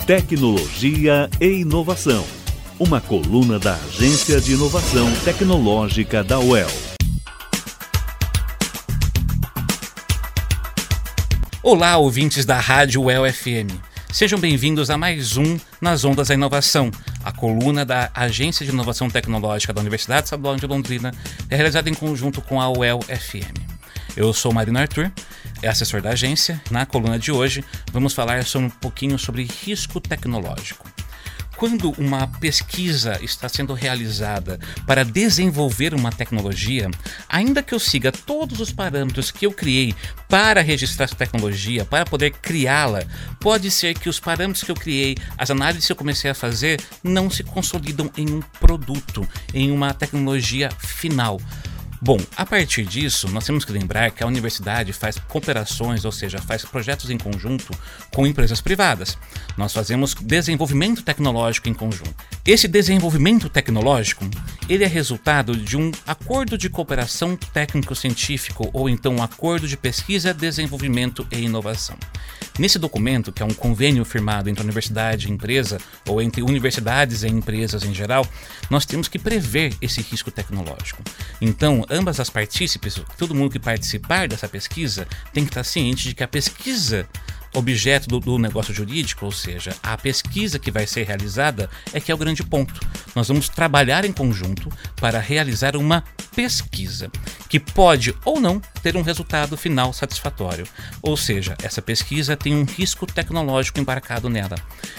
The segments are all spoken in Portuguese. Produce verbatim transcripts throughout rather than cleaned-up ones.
Tecnologia e Inovação, uma coluna da Agência de Inovação Tecnológica da U E L. Olá, ouvintes da Rádio U E L F M. Sejam bem-vindos a mais um Nas Ondas da Inovação, a coluna da Agência de Inovação Tecnológica da Universidade Estadual de Londrina, realizada em conjunto com a U E L F M. Eu sou Marino Arthur, assessor da agência. Na coluna de hoje, vamos falar sobre um pouquinho sobre risco tecnológico. Quando uma pesquisa está sendo realizada para desenvolver uma tecnologia, ainda que eu siga todos os parâmetros que eu criei para registrar essa tecnologia, para poder criá-la, pode ser que os parâmetros que eu criei, as análises que eu comecei a fazer, não se consolidam em um produto, em uma tecnologia final. Bom, a partir disso, nós temos que lembrar que a universidade faz cooperações, ou seja, faz projetos em conjunto com empresas privadas. Nós fazemos desenvolvimento tecnológico em conjunto. Esse desenvolvimento tecnológico, ele é resultado de um acordo de cooperação técnico-científico ou então um acordo de pesquisa, desenvolvimento e inovação. Nesse documento, que é um convênio firmado entre a universidade e empresa, ou entre universidades e empresas em geral, nós temos que prever esse risco tecnológico. Então, ambas as partícipes, todo mundo que participar dessa pesquisa, tem que estar ciente de que a pesquisa objeto do, do negócio jurídico, ou seja, a pesquisa que vai ser realizada, é que é o grande ponto. Nós vamos trabalhar em conjunto para realizar uma pesquisa que pode ou não ter um resultado final satisfatório. Ou seja, essa pesquisa tem um risco tecnológico embarcado nela.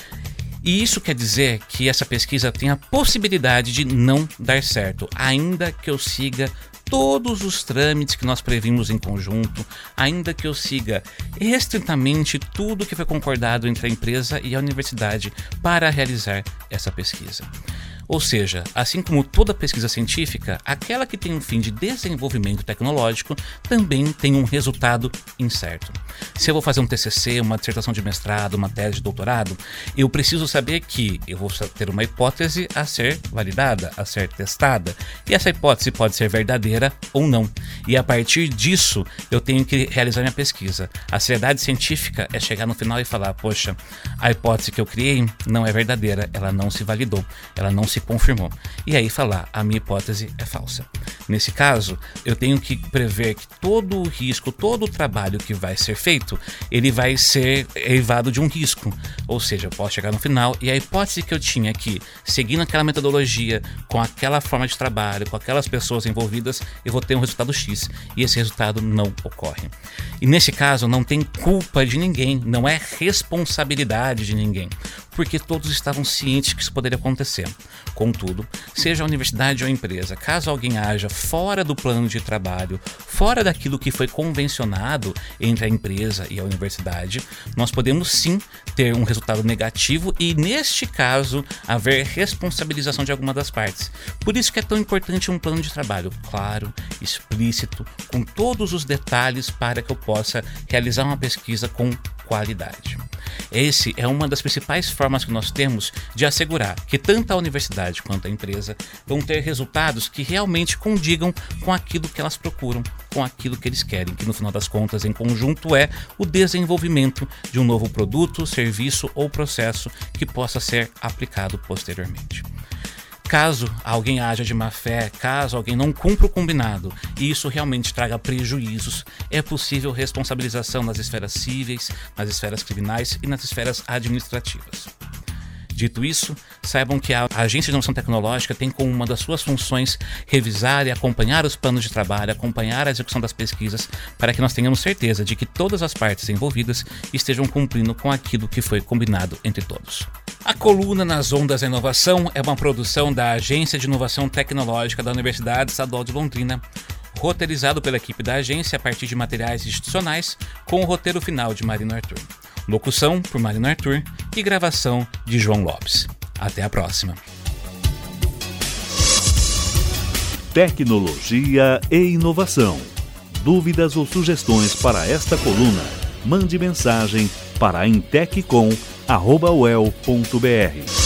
E isso quer dizer que essa pesquisa tem a possibilidade de não dar certo, ainda que eu siga todos os trâmites que nós previmos em conjunto, ainda que eu siga estritamente tudo que foi concordado entre a empresa e a universidade para realizar essa pesquisa. Ou seja, assim como toda pesquisa científica, aquela que tem um fim de desenvolvimento tecnológico também tem um resultado incerto. Se eu vou fazer um T C C, uma dissertação de mestrado, uma tese de doutorado, eu preciso saber que eu vou ter uma hipótese a ser validada, a ser testada, e essa hipótese pode ser verdadeira ou não. E a partir disso, eu tenho que realizar minha pesquisa. A seriedade científica é chegar no final e falar, poxa, a hipótese que eu criei não é verdadeira, ela não se validou, ela não se se confirmou. E aí falar, a minha hipótese é falsa. Nesse caso, eu tenho que prever que todo o risco, todo o trabalho que vai ser feito, ele vai ser derivado de um risco. Ou seja, eu posso chegar no final e a hipótese que eu tinha aqui, seguindo aquela metodologia, com aquela forma de trabalho, com aquelas pessoas envolvidas, eu vou ter um resultado X. E esse resultado não ocorre. E nesse caso, não tem culpa de ninguém, não é responsabilidade de ninguém, porque todos estavam cientes que isso poderia acontecer. Contudo, seja a universidade ou a empresa, caso alguém haja fora do plano de trabalho, fora daquilo que foi convencionado entre a empresa e a universidade, nós podemos sim ter um resultado negativo e, neste caso, haver responsabilização de alguma das partes. Por isso que é tão importante um plano de trabalho claro, explícito, com todos os detalhes para que eu possa realizar uma pesquisa com qualidade. Esse é uma das principais formas que nós temos de assegurar que tanto a universidade quanto a empresa vão ter resultados que realmente condigam com aquilo que elas procuram, com aquilo que eles querem, que no final das contas, em conjunto, é o desenvolvimento de um novo produto, serviço ou processo que possa ser aplicado posteriormente. Caso alguém haja de má fé, caso alguém não cumpra o combinado e isso realmente traga prejuízos, é possível responsabilização nas esferas cíveis, nas esferas criminais e nas esferas administrativas. Dito isso, saibam que a Agência de Inovação Tecnológica tem como uma das suas funções revisar e acompanhar os planos de trabalho, acompanhar a execução das pesquisas, para que nós tenhamos certeza de que todas as partes envolvidas estejam cumprindo com aquilo que foi combinado entre todos. A coluna Nas Ondas da Inovação é uma produção da Agência de Inovação Tecnológica da Universidade Estadual de Londrina, roteirizado pela equipe da agência a partir de materiais institucionais, com o roteiro final de Marino Arthur. Locução por Marino Arthur e gravação de João Lopes. Até a próxima. Tecnologia e inovação. Dúvidas ou sugestões para esta coluna? Mande mensagem para inteccom arroba u e l ponto b r.